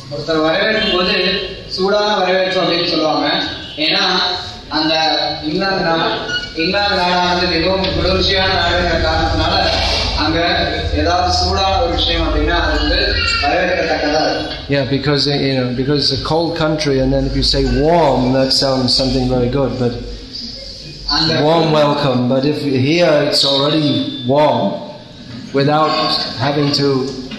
ஒருத்தர் வரவேற்கும் போது சூடான வரவேற்பு அப்படின்னு சொல்லுவாங்க. ஏன்னா அந்த இங்கிலாந்து நாடானது மிகவும் குளிர்ச்சியான நாடுங்கிற காரணத்தினால அங்க ஏதாவது சூடான ஒரு விஷயம் அப்படின்னா அது வந்து வரவேற்கத்தக்கதா இருக்கும். Yeah, because it's a cold country, and then if you say warm, that sounds something very good, but warm welcome. But if here it's already warm, without having to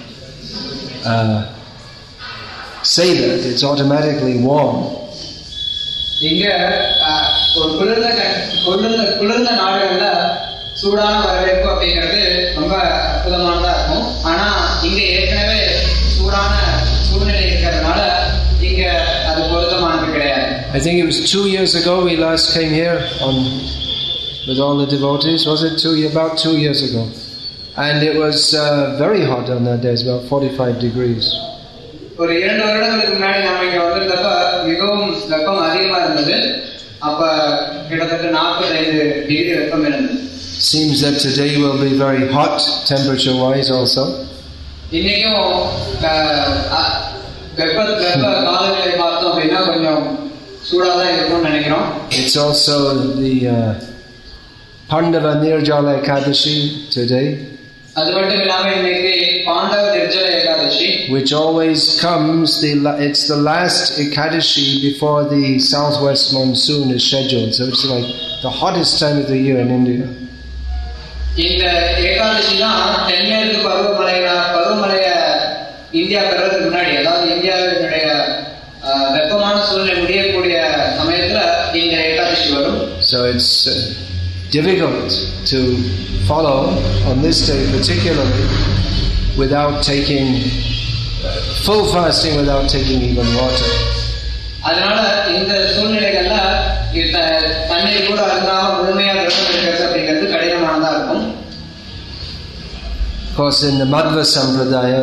say that, it's automatically warm. இங்க ஒரு குளிர்ந்த நாடுகள்ல சூடான வரவேற்பு அப்படிங்கிறது ரொம்ப அற்புதமானதா இருக்கும். ஆனா இங்க ஏற்கனவே சூடான சூழ்நிலை இருக்கிறதுனால இங்க அது பொருத்தமானது கிடையாது. I think it was 2 years ago we last came here with all the devotees. Was it about 2 years ago? And it was very hot on that day, about 45 degrees. ஒரு 2 வருடங்களுக்கு முன்னாடி நாம இங்க வந்திருந்தப்ப மிகவும் வெப்பம் அதிகமா இருந்தது. அப்ப கிட்டத்தட்ட 45 டிகிரி வெப்பம் இருந்தது. Seems that today will be very hot temperature wise also. இன்னைக்கும் வெப்ப காலநிலை பார்த்தோம் அப்படின்னா கொஞ்சம் சூடா தான் இருக்கும்னு நினைக்கிறோம். It's also the Pandava Nirjala Ekadashi today, அது மட்டும் இல்லாம இன்னைக்கு Pandava Nirjala Ekadashi, which always comes it's the last Ekadashi before the southwest monsoon is scheduled, so it's like the hottest time of the year in India. இந்த ஏகாதசி தான் தென்மேற்கு பருவமழைய India பெறதுக்கு முன்னாடி, அதாவது இந்தியாவினுடைய வெப்பமான சூழ்நிலை முடியக்கூடிய சமயத்துல இந்த ஏகாதசி வரும். So it's difficult to follow on this day particularly without taking full fasting, without taking even water. அதனால இந்த சூழ்நிலைகள்ல தண்ணீர் கூட அருந்தாம முழுமையா விரதம் இருக்கிறது அப்படிங்கிறது கடினமானதா இருக்கும். Of course, in the Madhva Sampradaya,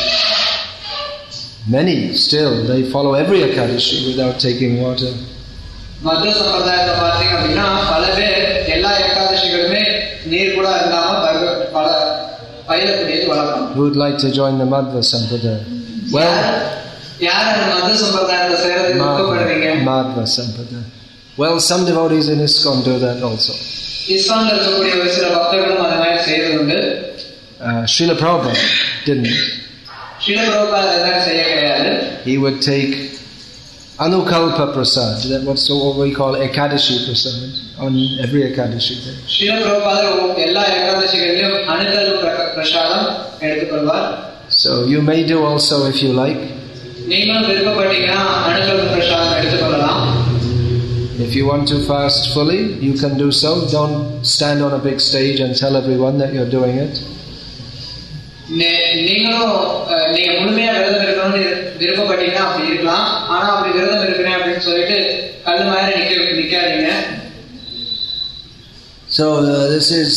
many still they follow every Ekadashi without taking water. Madhva சம்பிரதாயத்தை பார்த்தீங்க அப்படின்னா பல பேர் எல்லா ஏகாதசிகளுமே நீர் கூட அருந்தாம பயிலக்கூடியது வழக்கம். Who would like to join the Madhva Sampradaya? Well, யார் அந்த மத்வ சம்பிரதாயத்தை சேரதுக்கு விருப்பப்படுறீங்க? Madhva Sampradaya. Well, some devotees in ISKCON do that also. ISKCONல இருக்கக்கூடிய ஒரு சில பக்தர்களும் அந்த மாதிரி செய்யறது உண்டு. Srila Prabhupada didn't. Srila Prabhupada அதெல்லாம் செய்ய கிடையாது. He would take Anukalpa Prasad, that's what we call Ekadashi Prasad, on every Ekadashi day. Srila Prabhupada எல்லா ஏகாதசிகளிலும் அனுகல்ப பிரசாதம் எடுத்துக்கொள்வார். So you may do also if you like. நீங்களும் விருப்பப்பட்டீங்கன்னா அனுகல்ப பிரசாதம் எடுத்துக்கொள்ளலாம். If you want to fast fully, you can do so. Don't stand on a big stage and tell everyone that you're doing it. நீங்க முழுமையா விரதம் இருக்கணும்னு விருப்பப்பட்டீங்கன்னா அப்படி இருக்கலாம். ஆனா அப்படி விரதம் இருக்கிறேன் அப்படின்னு சொல்லிட்டு கல்லு மாதிரி நிக்காதீங்க. So this is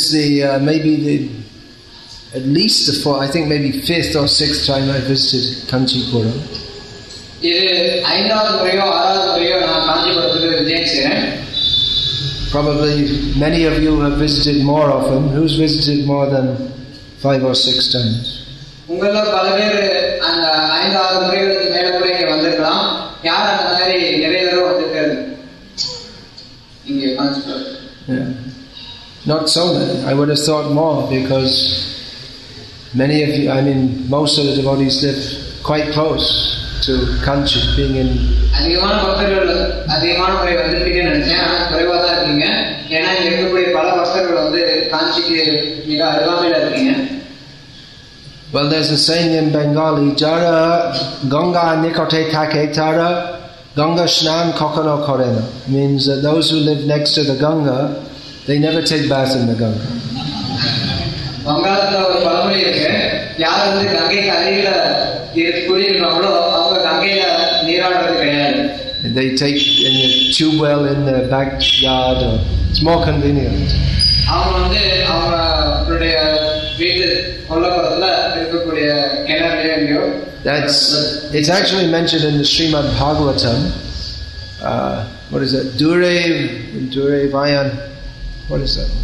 at least I think maybe 5th or 6th time I visited Kanchipuram. இது 5வது முறையோ 6வது முறையோ நான் காஞ்சிபுரத்துக்கு விஜயம் செய்றேன். Probably many of you have visited more often. Who's visited more than 5 or 6 times? உங்கள பல பேர் அந்த 5-6 முறைகளுக்கு மேல கூட இங்க வந்திருக்கலாம். யார் அந்த மாதிரி நிறைய தடவை வந்திருக்காரு இங்க Kanchipuram? Yeah. Not so many. I would have thought more, because many of you, most of the devotees live quite close to Kanchi, being in. அதிகமான பக்தர்கள் அதிகமான முறை வந்திருக்கீங்கன்னு நினைச்சேன். ஆனா குறைவா தான் இருக்கீங்க. ஏன்னா இங்க இருக்கக்கூடிய பல பக்தர்கள் வந்து காஞ்சிக்கு மிக அருகாமையில இருக்கீங்க. Well, there's a saying in Bengali, Jara Ganga Nikote Take Tara Ganga Snan Kokono Korena. Means that those who live next to the Ganga, they never take bath in the Ganga. வங்காளத்துல ஒரு பழமொழி இருக்கு, யார் வந்து கங்கைக்கு அருகில குடியிருக்காங்களோ அவங்க கங்கையில நீராடுறது கிடையாது. They take in a tube well in the backyard, or it's more convenient. அவங்க வந்து அவங்களுடைய வீட்டு கொல்லப்புறத்துல இருக்கக்கூடிய கிணறுலயோ எங்கேயோ. It's actually mentioned in the Srimad Bhagavatam. What is that? Dure Vayan. What is that?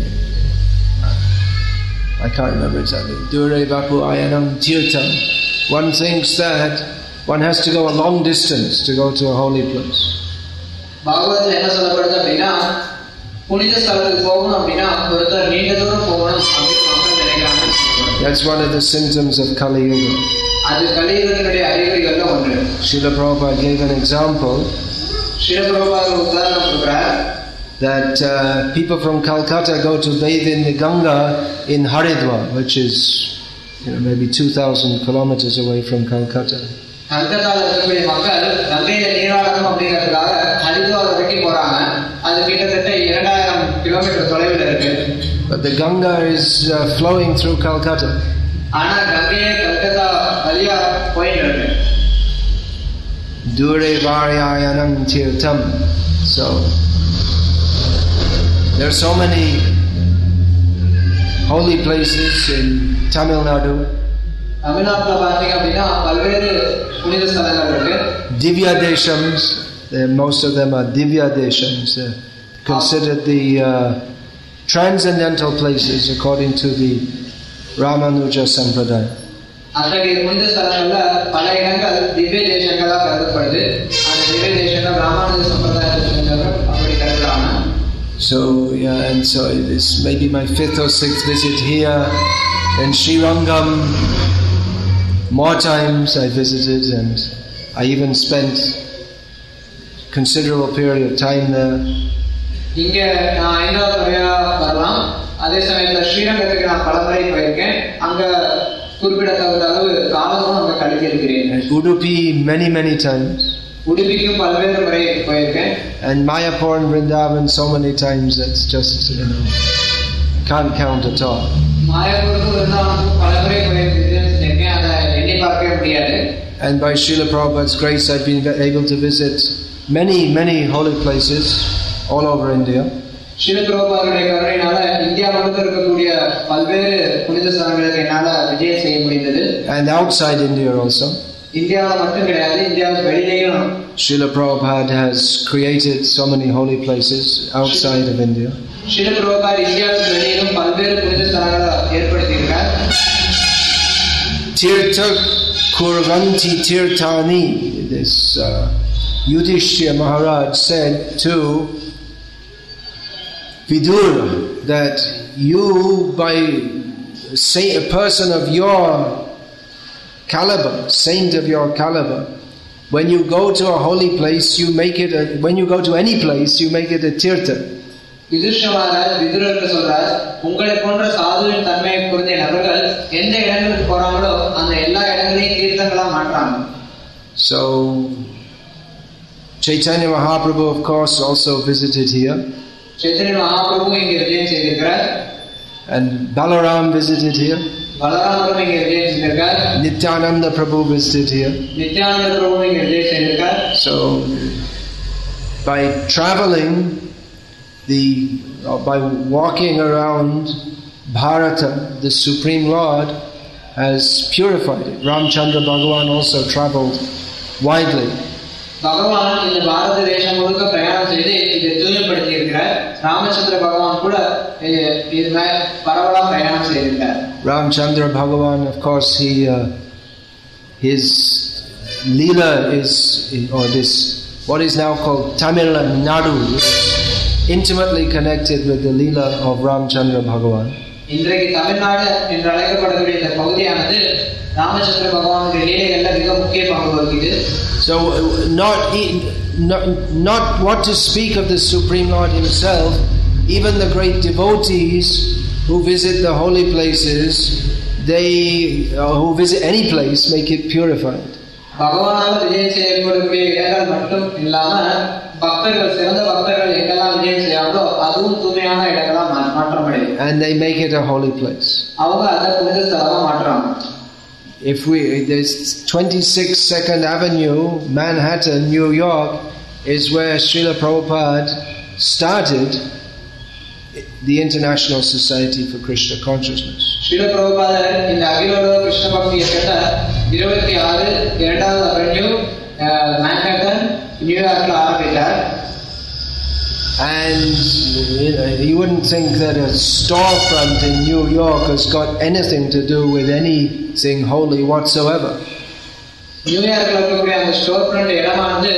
I can't remember exactly. Dure Vapu Ayanam Tirtam, one thinks that one has to go a long distance to go to a holy place. பாகவதத்துல என்ன சொல்லப்படுது அப்படின்னா புனித ஸ்தலத்துக்கு போகணும் அப்படின்னா ஒருத்தர் நீண்ட தூரம் போகணும் அப்படின்னு மக்கள் நினைக்கிறாங்க. That's one of the symptoms of Kali Yuga. அது கலியுகத்தினுடைய அறிகுறிகள்ல ஒன்று. Srila Prabhupada gave an example. Srila Prabhupada உதாரணம் கொடுக்கிறார். That people from Calcutta go to bathe in the Ganga in Haridwar, which is maybe 2,000 kilometers away from Calcutta. கல்கத்தால இருக்கக்கூடிய மக்கள் கங்கையில நீராடணும் அப்படிங்கிறதுக்காக ஹரித்வார் வரைக்கும் போறாங்க. அது கிட்டத்தட்ட 2000 கிலோமீட்டர் தொலைவில் இருக்கு. But the Ganga is flowing through Calcutta. ஆனா கங்கையே கல்கத்தா வழியா போயிட்டு இருக்கு. Dure Varyayanam Tirtham. So there are so many holy places in Tamil Nadu. தமிழ்நாட்டுல பாத்தீங்க அப்படின்னா பல்வேறு புனித ஸ்தலங்கள் இருக்கு. Divya Deshams, most of them are Divya Deshams, considered the transcendental places according to the Ramanuja Sampradaya. அத்தகைய புனித ஸ்தலங்கள்ல பல இடங்கள் திவ்ய தேசங்களா கருதப்படுது. அந்த திவ்ய தேசங்கள் ராமானுஜ சம்பிரதாயத்தை அப்படி கருதுறாங்க. So this may be my 5th or 6th visit here. In Srirangam, more times I visited, and I even spent considerable period of time there. இங்க நான் 5வது முறையா வரலாம். அதே சமயத்துல ஸ்ரீரங்கத்துக்கு நான் பலமுறை போயிருக்கேன். அங்க குறிப்பிடத்தகுந்த அளவு காலமும் அங்க கழித்து இருக்கிறேன். Udupi many times. உடுப்பிக்கும் பல்வேறு முறை போயிருக்கேன். And Mayapur and Vrindavan so many times that's just can't count at all. மாயாபுருக்கு விருந்தாவனுக்கு பலமுறை போயிருக்கேன். அதை எண்ணி பார்க்கவே முடியாது. And by Srila Prabhupada's grace I've been able to visit many holy places all over India. Srila பிரபுபாதருடைய கருணையினால இந்தியா முழுக்க இருக்கக்கூடிய பல்வேறு புனித ஸ்தலங்களுக்கு என்னால விஜயம் செய்ய முடிந்தது. And outside India also. இந்தியாவில் மட்டும் கிடையாது, இந்தியாவுக்கு வெளியிலேயும் Srila Prabhupada has created so many holy places outside of India. Srila Prabhupada இந்தியாவுக்கு வெளியிலும் பல்வேறு புனித ஸ்தலங்களை ஏற்படுத்தியிருக்கார். Tirtha Kurvanti Tirthani. This Yudhishthira Maharaj said to Vidura that you, by say a person of your caliber, saint of your caliber, when you go to a holy place, you make it when you go to any place, you make it a tirtha. யுதிஷ்டிரர் விதுரருக்கு சொல்றார், உங்களை போன்ற சாதுவின் தன்மையை பொருந்திய நபர்கள் எந்த இடங்களுக்கு போறாங்களோ அந்த எல்லா இடங்களையும் தீர்த்தங்களா மாற்றாங்க. So Chaitanya Mahaprabhu, of course, also visited here. Chaitanya Mahaprabhu இங்கே விஜயம் செய்திருக்கிறார். And Balaram visited here. பலராமரும் இங்கே விஜயம் செய்திருக்கிறார். Nityananda Prabhu visited here. Nityananda பிரபு இங்கே விஜயம் செய்திருக்கிறார். So by traveling by walking around Bharata, the Supreme Lord has purified it. Ramchandra Bhagavan also traveled widely. பகவான் இந்த பாரத தேசம் முழுக்க பிரயாணம் செய்து இதை தூய்மைப்படுத்தி இருக்கிறார். ராமச்சந்திர பகவான் கூட இது பரவலா பிரயாணம் செய்திருக்கிறார். Ramchandra Bhagavan, of course, his Leela is, or this, what is now called Tamil Nadu, intimately connected with the Leela of Ramchandra Bhagavan. இன்றைக்கு தமிழ்நாடு என்று அழைக்கப்படக்கூடிய இந்த பகுதியானது ராமச்சந்திர பகவானுடைய லீலைகள்ல மிக முக்கிய பங்கு வகிக்குது. So not what to speak of the Supreme Lord himself, even the great devotees who visit the holy places, who visit any place, make it purified. பகவானால விஜயம் செய்யக்கூடிய இடங்கள் மட்டும் இல்லாம பக்தர்கள், சிறந்த பக்தர்கள் எங்கெல்லாம் விஜயம் செய்யாங்களோ அதுவும் தூய்மையான இடங்களா மாற்றமடையும். And they make it a holy place. அவங்க அதை புனித ஸ்தலமா மாற்றுறாங்க. There's 26 Second Avenue, Manhattan, New York, is where Srila Prabhupada started the International Society for Krishna Consciousness. Srila Prabhupada இந்த அகிலோலோக கிருஷ்ண பக்தி இயக்கத்தை 26 2வது அவென்யூ மேன்ஹட்டன் நியூயார்க்ல ஆரம்பித்தார். And you wouldn't think that a storefront in New York has got anything to do with anything holy whatsoever. நியூயார்க்ல இருக்கக்கூடிய அந்த store front இடமானது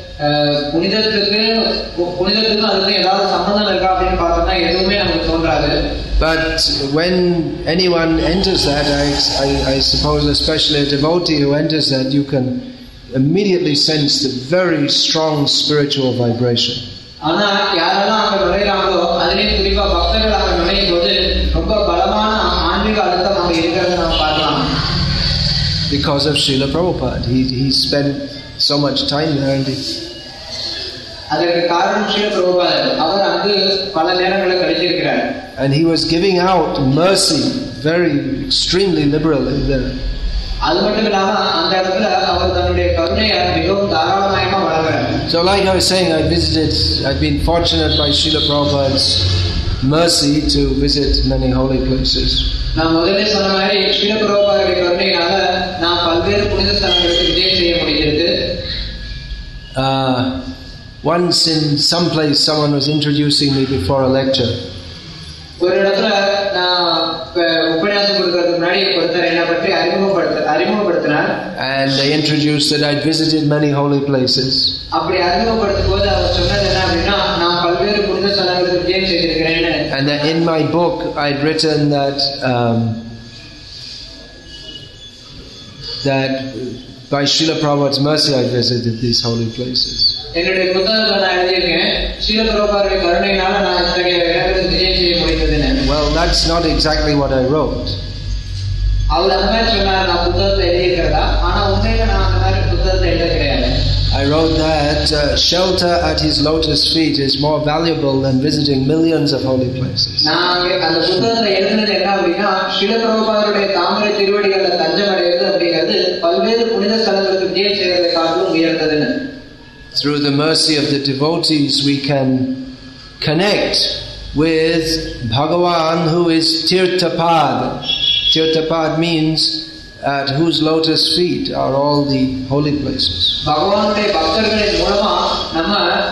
புனிதத்துக்கும் அதுக்கும் ஏதாவது சம்பந்தம் இருக்கா அப்படின்னு பார்த்தோம்னா எதுவுமே நமக்கு தோன்றாது. But when anyone enters that, I suppose especially a devotee who enters that, you can immediately sense the very strong spiritual vibration. ஆனா யாரெல்லாம் அங்க நுழைகிறாங்களோ அதுலயும் குறிப்பா பக்தர்கள் அங்க நுழையும் போது ரொம்ப பலமான ஆன்மீக அழுத்தம் அங்க இருக்கிறத நாம் பார்க்கலாம். Because of Srila Prabhupada, he spent so much time there, and அதற்கு காரணம் ஸ்ரீல பிரபுபாதர். அவர் அங்கு பல நேரங்களை கழித்திருக்கிறார். And he was giving out mercy very extremely liberally there. அது மட்டும் இல்லாம அந்த இடத்துல அவர் தன்னுடைய கருணையை மிகவும் தாராளமயமா வழங்குறார். So like I was saying, I've been fortunate by Srila Prabhupada's mercy to visit many holy places. நான் முதல்ல சொன்ன மாதிரி ஸ்ரீல பிரபுபாதருடைய கருணையினால நான் பல்வேறு புனித ஸ்தலங்களுக்கு விஜயம் செய்ய முடிகிறது. Once in some place, someone was introducing me before a lecture. ஒரு இடத்துல நான் உபன்யாசம் கொடுக்கிறதுக்கு முன்னாடி ஒருத்தர் என்னை பற்றி அறிமுகப்படுத்தினார். And they introduced that I'd visited many holy places. அப்படி அறிமுகப்படுத்தும் போது அவர் சொன்னது என்ன அப்படின்னா நான் பல்வேறு புனித ஸ்தலங்களுக்கு விஜயம் செய்திருக்கிறேன்னு. And that in my book I'd written that by Srila Prabhupada's mercy I visited these holy places. என்னுடைய புத்தகத்துல நான் எழுதியிருக்கேன் ஸ்ரீல பிரபுபாதருடைய கருணையினால நான் இத்தகைய இடங்களுக்கு விஜயம் செய்ய முடிந்ததுன்னு. Well, that's not exactly what I wrote. அவர் அந்த மாதிரி சொன்னார் நான் புத்தகத்தை எழுதியிருக்கிறதா, ஆனா உண்மையில நான் அந்த மாதிரி புத்தகத்தை எழுத கிடையாது. I wrote that shelter at his lotus feet is more valuable than visiting millions of holy places. நான் அந்த புத்தகத்தை எழுதினது என்ன அப்படின்னா ஸ்ரீல பிரபுபாதருடைய தாமரை திருவடிகள்ல தஞ்சம் அடைவது அப்படிங்கிறது பல்வேறு புனித ஸ்தலங்களுக்கு விஜயம் செய்வதை காட்டிலும் உயர்ந்ததுன்னு. Through the mercy of the devotees we can connect with Bhagavan, who is Tirthapad. Tirthapad means at whose lotus feet are all the holy places. பகவானுடைய பக்தர்களின் மூலமா நம்ம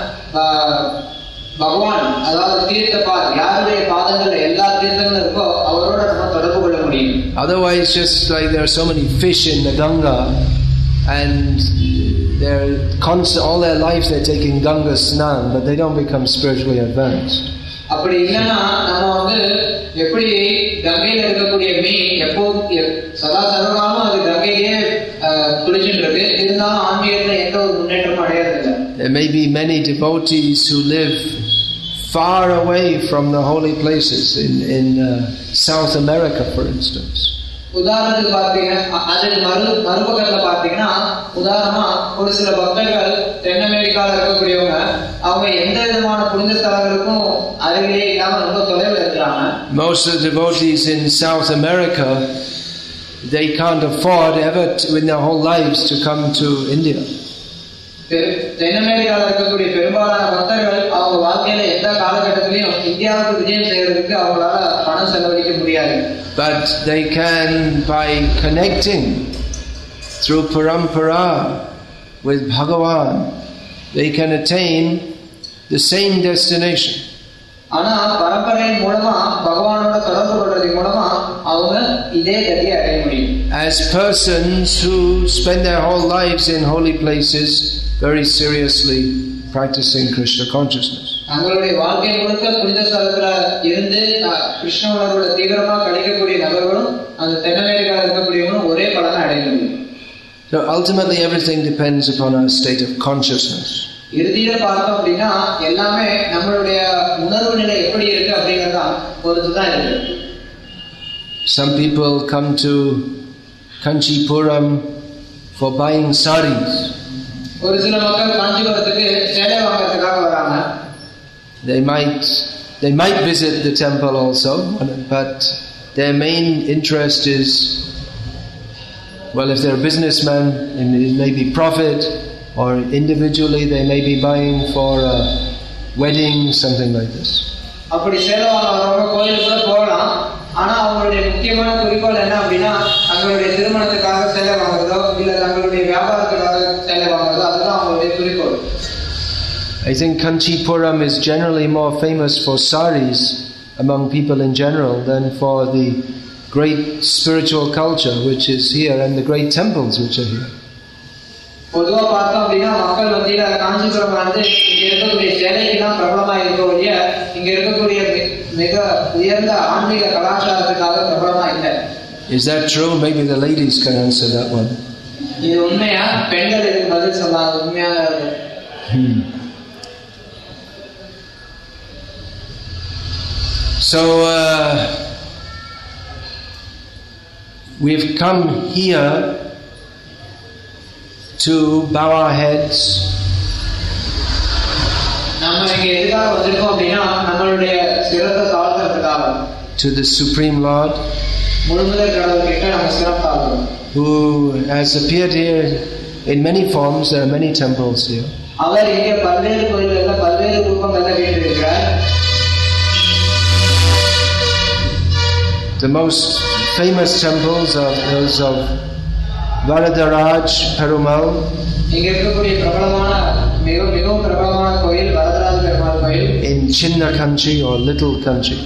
பகவான் அதாவது தீர்த்தபாத் யாருடைய பாதங்கள்ல எல்லா தீர்த்தங்களும் இருக்கோ அவரோட நம்ம தொடர்பு கொள்ள முடியும். Otherwise, just like there are so many fish in the Ganga, and they're constant all their life they're taking Ganga Snan, but they don't become spiritually advanced. அப்படி இல்லைன்னா நம்ம வந்து எப்படி கங்கையில இருக்கக்கூடிய மீன் எப்போ சதா சர்வகாலமும் அது கங்கையிலே குளிச்சுட்டு இருக்கு, இருந்தாலும் ஆன்மீகத்துல எந்த ஒரு முன்னேற்றமும் அடையறதில்லை. There may be many devotees who live far away from the holy places in South America, for instance. உதாரணத்துக்கு பார்த்தீங்கன்னா அதுக்கு மறுபக்கத்துல பார்த்தீங்கன்னா உதாரணமா ஒரு சில பக்தர்கள் தென் அமெரிக்கால இருக்கக்கூடியவங்க அவங்க எந்த விதமான புனித ஸ்தலங்களுக்கும் அருகிலே இல்லாம ரொம்ப தொலைவில் இருக்கிறாங்க. Most of the devotees in South America, they can't afford ever in their whole lives to come to India. தென் அமெரிக்கால இருக்கக்கூடிய பெரும்பாலான பக்தர்கள் அவங்க வாழ்க்கையில எந்த காலகட்டத்திலையும் இந்தியாவுக்கு விஜயம் செய்யறதுக்கு அவங்களால பணம் செலவழிக்க முடியாது. But they can, by connecting through parampara with Bhagavan, they can attain the same destination. ஆனா பரம்பரையின் மூலமா பகவானோட தொடர்பு கொள்றதின் மூலமா அவங்க இதே கதியை அடைய முடியும். As persons who spend their whole lives in holy places, very seriously practicing Krishna consciousness. அவங்களுடைய வாழ்க்கை முழுக்க புனித ஸ்தலத்துல இருந்து கிருஷ்ண உணர்வோட தீவிரமா கழிக்கக்கூடிய நபர்களும் அந்த தென் அமெரிக்காவில் இருக்கக்கூடியவங்களும் ஒரே பலனை அடைய முடியும். So ultimately everything depends upon our state of consciousness. இறுதியில பார்த்தோம் அப்படின்னா எல்லாமே நம்மளுடைய உணர்வு நிலை எப்படி இருக்கு அப்படிங்கறத பொறுத்துதான் இருக்கு. Some people come to Kanchipuram for buying saris. ஒரு சில மக்கள் காஞ்சிபுரத்துக்கு சேலை வாங்குறதுக்காக வராங்க. They might visit the temple also, but their main interest is, well, if they're a businessman, it may be profit, or individually they may be buying for a wedding, something like this. அப்படி சேலை வாங்க வரவங்க கோயிலுக்கு கூட போகலாம், ஆனா அவங்களுடைய முக்கியமான குறிக்கோள் என்ன அப்படின்னா தங்களுடைய திருமணத்துக்காக சேலை வாங்குறதோ இல்ல தங்களுடைய வியாபாரத்துக்காக சேலை வாங்குறதோ அதுதான் அவங்களுடைய குறிக்கோள். I think Kanchipuram is generally more famous for saris among people in general than for the great spiritual culture which is here and the great temples which are here. பொதுவா பார்த்தோம் அப்படின்னா மக்கள் மத்தியில காஞ்சிபுரம் வந்து இங்க இருக்கக்கூடிய சேலைக்கு தான் பிரபலமா இருக்க ஒழிய இங்க இருக்கக்கூடிய மிக உயர்ந்த ஆன்மீக கலாச்சாரத்துக்காக பிரபலமா இல்லை. Is that true? Maybe the ladies can answer that one. இது உண்மையா? பெண்கள் இதுக்கு பதில் சொல்லாங்க. உண்மையாக So we've come here to bow our heads to the Supreme Lord, who has appeared here in many forms. There are many temples here. The most famous temples are those of Varadaraj Perumal, in Chinna country or little country.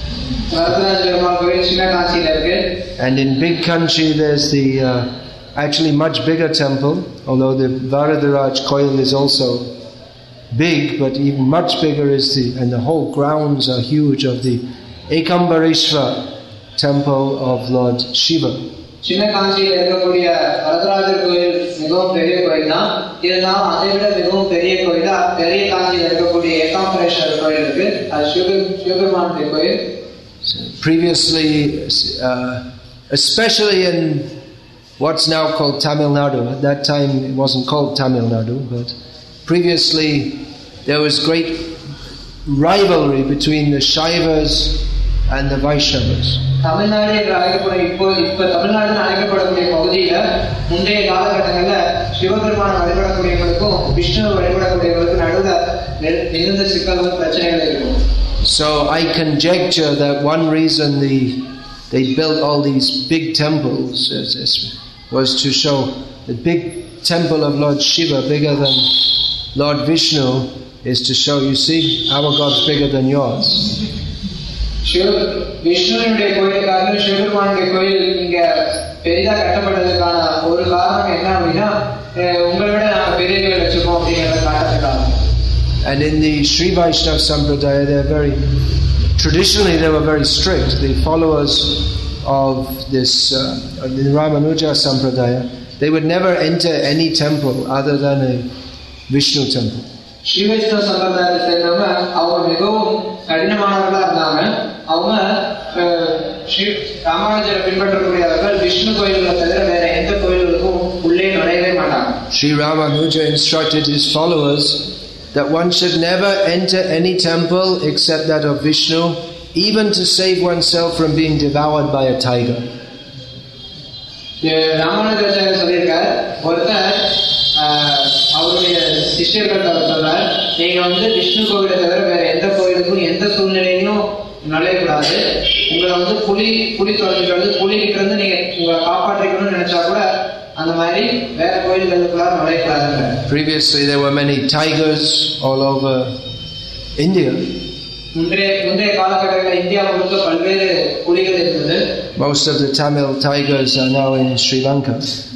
And in big country there's the actually much bigger temple, although the Varadaraj Koil is also big, but even much bigger is and the whole grounds are huge, of the Ekambareshwar temple of Lord Shiva. சின்ன காஞ்சியில் இருக்கக்கூடிய வரதராஜர் கோயில் மிகவும் பெரிய கோயில் தான். இருந்தாலும் அதை விட மிகவும் பெரிய கோயிலா பெரிய காஞ்சியில் இருக்கக்கூடிய ஏகாம்பரேஸ்வரர் கோயில் இருக்கு. அது சிவபெருமானுடைய கோயில். Previously, especially in what's now called Tamil Nadu, at that time it wasn't called Tamil Nadu, but previously there was great rivalry between the Shaivas and the Vaishnavas. Tamil Nadu என்று அழைக்கப்படும் இப்ப தமிழ்நாடு அழைக்கப்படக்கூடிய பகுதியில முந்தைய காலகட்டங்கள்ல சிவபெருமான வழிபடக்கூடியவர்களுக்கும் விஷ்ணு வழிபடக்கூடியவர்களுக்கும் நடுவில் மிகுந்த சிக்கல்கள் பிரச்சனைகள் இருக்கும். So I conjecture that one reason they built all these big temples was to show the big temple of Lord Shiva, bigger than Lord Vishnu, is to show, you see, our God's bigger than yours. விஷ்ணுனுடைய கோயிலுக்காக சிவபெருமானுடைய கோயில் இங்க பெரிதா கட்டப்பட்டதுக்கான ஒரு காரணம் என்ன அப்படின்னா உங்களை விட நாங்க பெரிய கோயில் வச்சிருக்கோம் அப்படிங்கிறத காட்டுறதுக்காக. And in the Sri Vaishnava Sampradaya, traditionally they were very strict. The followers of this the Ramanuja Sampradaya, they would never enter any temple other than a Vishnu temple. Sri வைஷ்ணவ சம்பிரதாயத்தை சேர்ந்தவங்க அவங்க மிகவும் கடினமானவர்களா இருந்தாங்க. அவங்க ராமானுஜரை பின்பற்றக்கூடியவர்கள் விஷ்ணு கோயில்களை தவிர வேற எந்த கோயில்களுக்கும் உள்ளே நுழையவே மாட்டாங்க. Sri Ramanuja instructed his followers that one should never enter any temple except that of Vishnu, even to save oneself from being devoured by a tiger. Ramanujacharya சொல்லியிருக்கார், ஒருத்தர் அவருடைய சிஷ்யர்கள் சொல்றார், நீங்க விஷ்ணு கோவிலை தவிர வேற எந்த கோயிலுக்கும் எந்த சூழ்நிலையிலும் நுழையக்கூடாது. உங்களை புலி தொடர்ந்து புலி கிட்ட இருந்து நீங்க உங்களை காப்பாற்றிக்கணும்னு நினைச்சா கூட அந்த மாதிரி வேற கோயில்களுக்குள்ள நுழையக்கூடாது. Previously there were many tigers all over India. முந்தைய காலகட்டங்களில் இந்தியா முழுக்க பல்வேறு புலிகள் இருந்தது. Most of the Tamil tigers are now in Sri Lanka.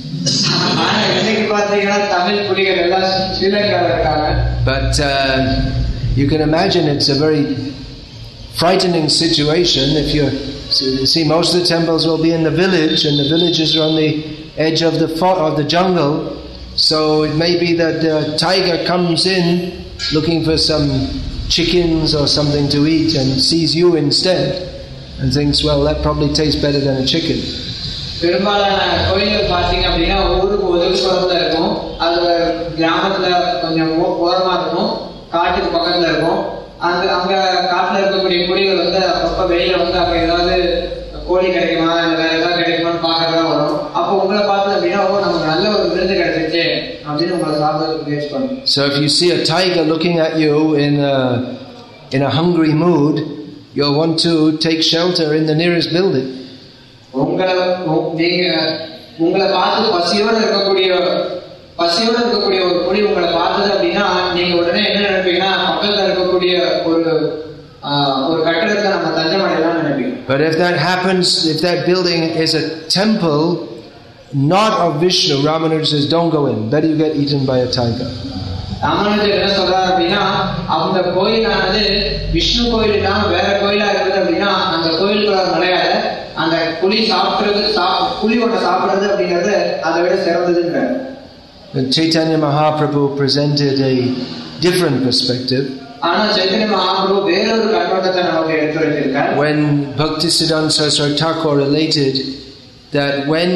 But you can imagine it's a very frightening situation. If you see, most of the temples will be in the village, and the villages are on the edge of the jungle. So it may be that the tiger comes in looking for some chickens or something to eat and sees you instead and thinks, well, that probably tastes better than a chicken. பெரும்பாலான கோயில்கள் பார்த்தீங்க அப்படின்னா ஊருக்கு ஒதுக்குப்புறத்துல இருக்கும். அது கிராமத்துல கொஞ்சம் ஓரமா இருக்கும், காட்டுக்கு பக்கத்துல இருக்கும். அங்க காட்டுல இருக்கக்கூடிய புலிகள் அப்பப்ப வெளியில அங்க ஏதாவது கோழி கிடைக்குமா இல்ல வேற ஏதாவது கிடைக்குமான்னு பாக்கறதா வரும். அப்போ உங்களை பார்த்தது அப்படின்னா நமக்கு நல்ல ஒரு விருந்து கிடைச்சிருச்சு அப்படின்னு உங்களை சாப்பிட முயற்சி பண்ணும். So if you see a tiger looking at you in a hungry mood, you'll want to take shelter in the nearest building. உங்களை பார்த்து பசியோட இருக்கக்கூடிய ஒரு புலி உங்களை பார்த்தது அப்படின்னா நீங்க உடனே என்ன நினைப்பீங்கன்னா பக்கத்துல இருக்கக்கூடிய ஒரு கட்டடத்துல நம்ம தஞ்சம் அடையலாம்னு நினைப்பீங்க. But if that happens, if that building is a temple, not of Vishnu, Ramanuja says, don't go in, better you get eaten by a tiger. Ramanujar என்ன சொல்றாரு அப்படின்னா, அந்த கோயிலானது விஷ்ணு கோயில் இல்லாம வேற கோயிலா இருக்குது அப்படின்னா அந்த கோயிலுக்குள்ள நுழையாத, அந்த புலி புலியோட சாப்பிடுறது அப்படிங்கிறது அதை விட சிறந்ததுங்கிறார். Chaitanya Mahaprabhu presented a different perspective. ஆனா சைத்தன்ய மகாபிரபு வேறொரு கண்ணோட்டத்தை நமக்கு எடுத்துரைத்திருக்கார். When Bhaktisiddhanta Saraswati Thakur related that when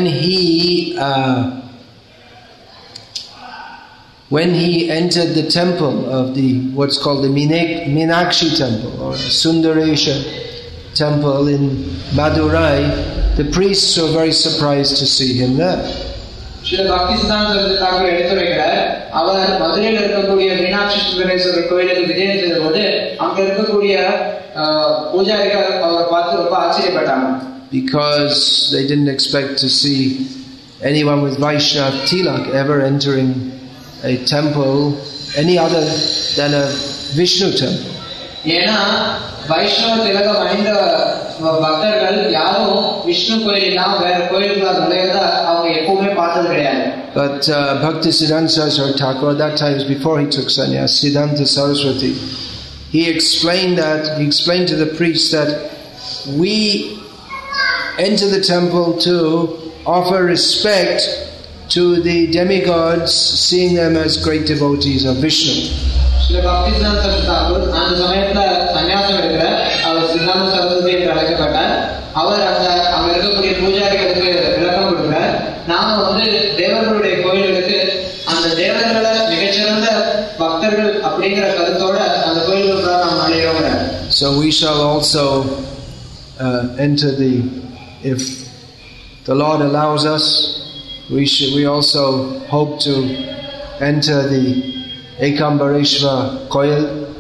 he entered the temple of the what's called the Meenakshi temple or Sundaresha temple in Madurai, the priests were very surprised to see him there. Sri பக்திசித்தாந்த Saraswati Thakur எடுத்துரைக்கிறார், அவர் மதுரையில் இருக்கக்கூடிய மீனாட்சி சுந்தரேஸ்வரர் கோயிலுக்கு விஜயம் செய்த போது அங்க இருக்கக்கூடிய பூஜாரிகள் அவரை பார்த்து ரொம்ப ஆச்சரியப்பட்டாங்க. Because they didn't expect to see anyone with Vaishnav tilak ever entering a temple any other than a Vishnu temple. ஏன்னா வைஷ்ணவ திலகம் அணிந்த பக்தர்கள் யாரும் விஷ்ணு கோயில் இல்லாம வேற கோயிலுக்குள்ள நுழையத அவங்க எப்பவுமே பார்த்தது கிடையாது. But Bhaktisiddhanta Saraswati Thakur, that time was before he took sannyas, Siddhanta Saraswati, he explained to the priests that we enter the temple to offer respect to the demigods, seeing them as great devotees of Vishnu. Sri பக்திசித்தாந்த Saraswati Thakur அந்த சமயத்துல சன்னியாசம் எடுக்கிற அவர் சித்தாந்த சரஸ்வதி என்று அழைக்கப்பட்டார். அவர் அங்க இருக்கக்கூடிய பூஜாரிகளுக்கு விளக்கம் கொடுக்கிறார். நாம தேவர்களுடைய கோயில்களுக்கு அந்த தேவர்களை மிகச்சிறந்த பக்தர்கள் அப்படிங்கிற கருத்தோட அந்த கோயில்களுக்கு நாம் நுழைகிறோம். So we shall also enter if the Lord allows us, we also hope to enter the Ekambareshwar Koil.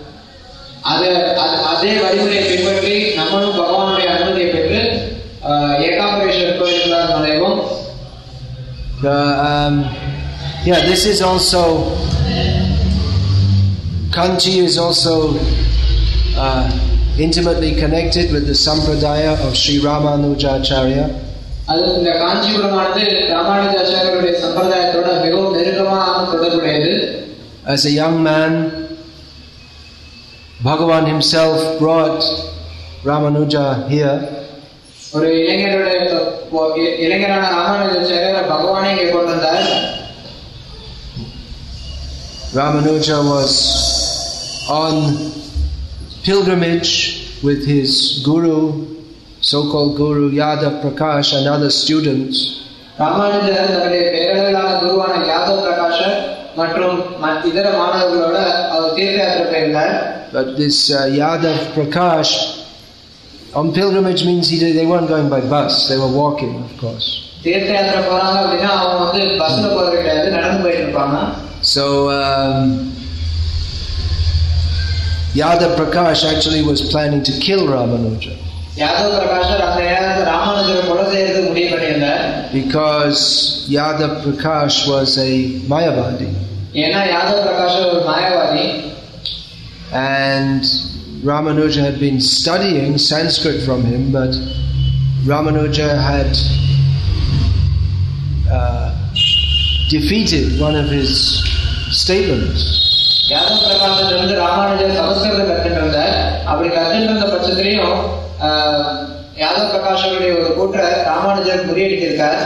அதே வழிமுறையை பின்பற்றி நம்மளும் பகவானுடைய அனுமதியை பெற்று ஏகாம்பரேஸ்வரர் கோயிலுக்குள்ள நுழைவோம். This is also Kanchi is also intimately connected with the sampradaya of Sri Ramanujacharya. இந்த காஞ்சிபுரமானது ராமானுஜாச்சாரியருடைய சம்பிரதாயத்தோட மிகவும் நெருக்கமான தொடர்புடையது. As a young man, Bhagavan himself brought Ramanuja here. ஒரு இளைஞரான ராமானுஜாச்சாரியர் பகவானை இங்கே கொண்டு வந்தார். Ramanuja was on pilgrimage with his guru, so-called guru Yadav Prakash and other students. Ramanujar தன்னுடைய பேரழகான குருவான யாதவ் பிரகாஷர் மற்றும் இதர மாணவர்களோட அவர் தீர்த்த யாத்திரை போயிருந்தார். But this Yadav Prakash on pilgrimage means they weren't going by bus, they were walking, of course. தீர்த்த யாத்திரை போறாங்க அப்படின்னா அவங்க பஸ்ல போறது கிடையாது, நடந்து போயிட்டு இருப்பாங்க. So Yadav Prakash actually was planning to kill Ramanuja. Yadav Prakashar அந்த நேரத்துல ராமானுஜரை கொலை செய்யறதுக்கு முடிவு பண்ணியிருந்தார். Because Yadav Prakash was a Mayavadi. ஏன்னா யாதவ் பிரகாஷர் ஒரு மாயவாதி. And Ramanuja had been studying Sanskrit from him, but Ramanuja had defeated one of his statements. Yadav பிரகாஷர் Ramanujar சமஸ்கிருதம் கற்றுக்கிட்டார். அப்படி கற்றுக்கிட்ட பட்சத்திலையும் யாதவ் பிரகாஷருடைய ஒரு கூற்றை Ramanujar முறியடித்திருக்கார்.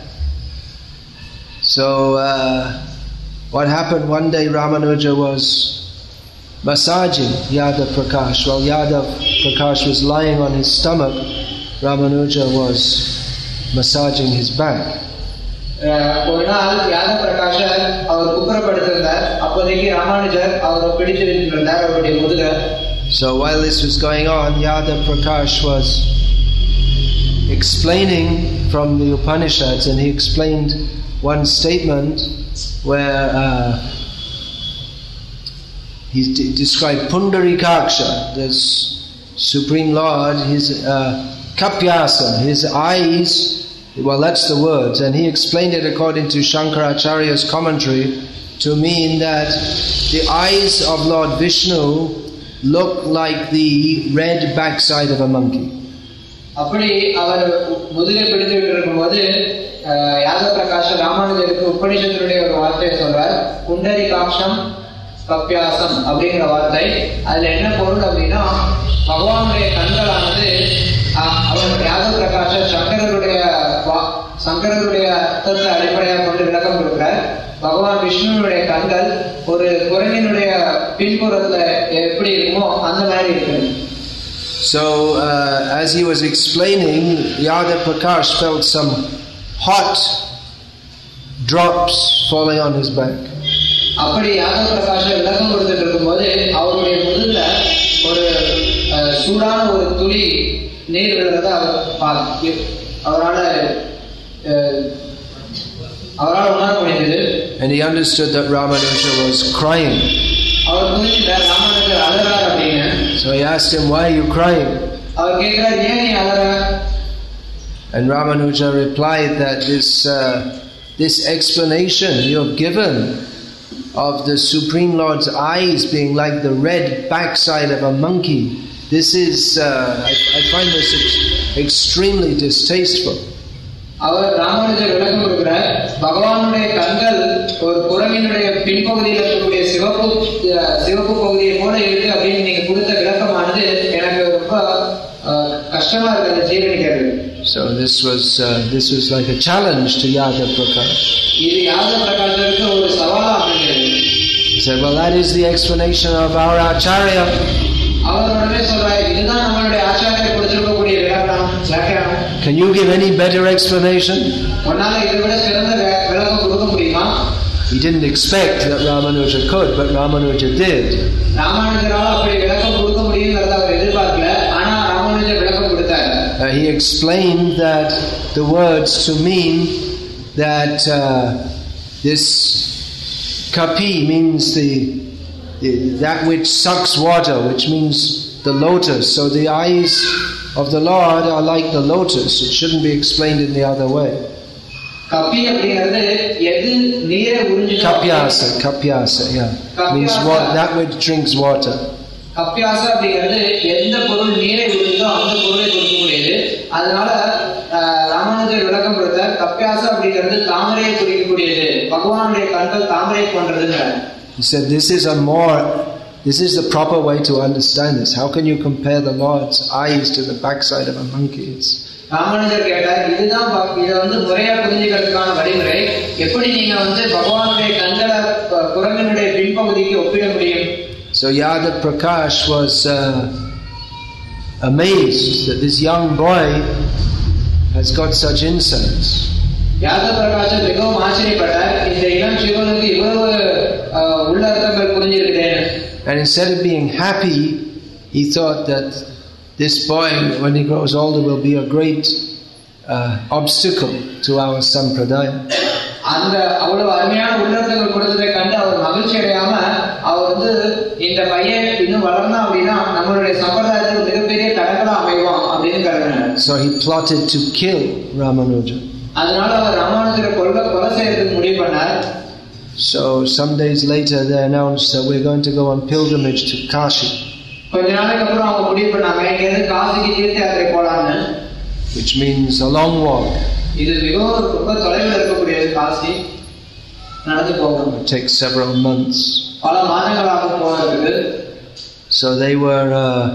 So what happened one day, Ramanuja was massaging Yadav Prakash. While Yadav Prakash was lying on his stomach, Ramanuja was massaging his back. ஒரு நாள் யாதவ் பிரகாஷர் அவர் குப்புறப்படுத்திருந்தார். அப்போதைக்கு ராமானுஜர் அவரை பிடிச்சிருந்தார் அவருடைய முதுக. So while this was going on, Yadav Prakash was explaining from the Upanishads, and he explained one statement where he described Pundarikaksha, this Supreme Lord, his Kapyasa, his eyes, well, that's the words, and he explained it according to Shankaracharya's commentary to mean that the eyes of Lord Vishnu look like the red backside of a monkey. அப்படி அவர் முதுகை பிடித்து இருக்கும்போது யாதவ பிரகாஷ் ராமானுஜருக்கு உபனிஷத்தினுடைய ஒரு வார்த்தையை சொல்றார், குண்டரி காட்சம் கப்பியாசம் அப்படிங்கிற வார்த்தை. அதுல என்ன பொருள் அப்படின்னா, பகவானுடைய கண்களானது அவர் யாதவ பிரகாஷ சங்கரருடைய அர்த்தத்தை அடிப்படையாக கொண்டு விளக்கம் கொடுக்கிறார். பகவான் விஷ்ணுனுடைய கண்கள் ஒரு குரங்கினுடைய பின்புறத்துல எப்படி இருக்குமோ அந்த மாதிரி இருக்கு. So as he was explaining, Yadav Prakash felt some hot drops falling on his back. அப்படி யாதவ பிரகாஷ் விளக்கம் கொடுத்துட்டு இருக்கும்போது அவருடைய முதுகுல ஒரு சூடான ஒரு துளி நீர் விழுறத அவரால் உணர முடிந்தது. And he understood that Ramanuja was crying. அவர் புரிஞ்சுட்டார் ராமானுஜர் அழறார் அப்படின்னு. So he asked him, why are you crying? அவர் கேட்கிறார், ஏன் நீ அழற? And Ramanuja replied that this explanation you have given of the Supreme Lord's eyes being like the red backside of a monkey, this is I find this extremely distasteful. அவர் ராமானுஜர் விளக்கம் கொடுக்கிறார், பகவானுடைய கண்கள் ஒரு குரங்கினுடைய பின்பகுதியில் இருக்கக்கூடிய சிவப்பு பகுதியை போல இருக்கு அப்படின்னு நீங்க கொடுத்த விளக்கமானது எனக்கு ரொம்ப கஷ்டமா இருக்கு அதை ஜீரணிக்கிறது. So this was like a challenge to Yadav Prakash. இது யாதவ பிரகாஷருக்கு ஒரு சவாலா அமைகிறது. He said, well, that is the explanation of our Acharya. அவர் உடனே சொல்றார், இதுதான் நம்மளுடைய ஆச்சாரியர் கொடுத்திருக்கக்கூடிய விளக்கம். Can you give any better explanation? உன்னால இதை விட சிறந்த விளக்கம் கொடுக்க முடியுமா? He didn't expect that Ramanuja could, but Ramanuja did. ராமானுஜரால் அப்படி விளக்கம் கொடுக்க முடியும்ங்கறத அவர் எதிர்பார்க்கல, ஆனா ராமானுஜர் விளக்கம் கொடுத்தார். He explained that the words to mean that this kapi means that which sucks water, which means the lotus. So the eyes of the Lord are like the lotus. It shouldn't be explained in the other way. Kapi அப்படிங்கிறது எது நீரை உறிஞ்சுதோ Kapyasa, yeah. Means that which drinks water. கப்பியாசா அப்படிங்கிறது எந்த பொருள் நீரை உறிஞ்சுதோ அந்த பொருளை குறிக்கக்கூடியது. அதனால ராமானுஜர் விளக்கம் கொடுத்தார், கப்பியாசா அப்படிங்கிறது தாமரையை குறிக்கக்கூடியது. பகவானுடைய கண்கள் தாமரை போன்றதுங்கிறார். He said this is the proper way to understand this. How can you compare the Lord's eyes to the backside of a monkey? Ramanujar கேட்டார், இதுதான் இதை முறையா புரிஞ்சுக்கிறதுக்கான வழிமுறை. எப்படி நீங்க பகவானுடைய கண்களை குரங்கினுடைய பின்பகுதிக்கு ஒப்பிட முடியும்? So Yadav Prakash was amazed that this young boy has got such insights. Yadava Prakash மிகவும் ஆச்சரியப்பட்டார், இந்த இளம் சிறுவனுக்கு இவ்வளவு உள்ளர்த்தங்கள் புரிஞ்சிருக்கிறேன். And instead of being happy, he thought that this boy, when he grows older, will be a great obstacle to our sampradaya. அந்த அவ்வளவு அருமையான உள்ளர்த்தங்கள் கொடுத்ததை கண்டு அவர் மகிழ்ச்சி அடையாம அவர் இந்த பையன் இன்னும் வளர்ந்தா அப்படின்னா நம்மளுடைய சம்பிரதாயத்துக்கு மிகப்பெரிய தடங்களா அமைவான் அப்படின்னு கருதினார். So he plotted to kill Ramanuja. அதனால அவர் ராமானுஜரை கொலை செய்யறதுக்கு முடிவு பண்ணார். So some days later they announced that we're going to go on pilgrimage to Kashi. கொஞ்ச நாளைக்கு அப்புறம் அவங்க முடிவு பண்ணாங்க, இங்க இருந்து காசிக்கு தீர்த்த யாத்திரை போலாம்னு. Which means a long walk. இது மிகவும் ரொம்ப தொலைவில் இருக்கக்கூடியது. காசி நடந்து போகணும். It takes several months. பல மாதங்களாக போகிறது. So they were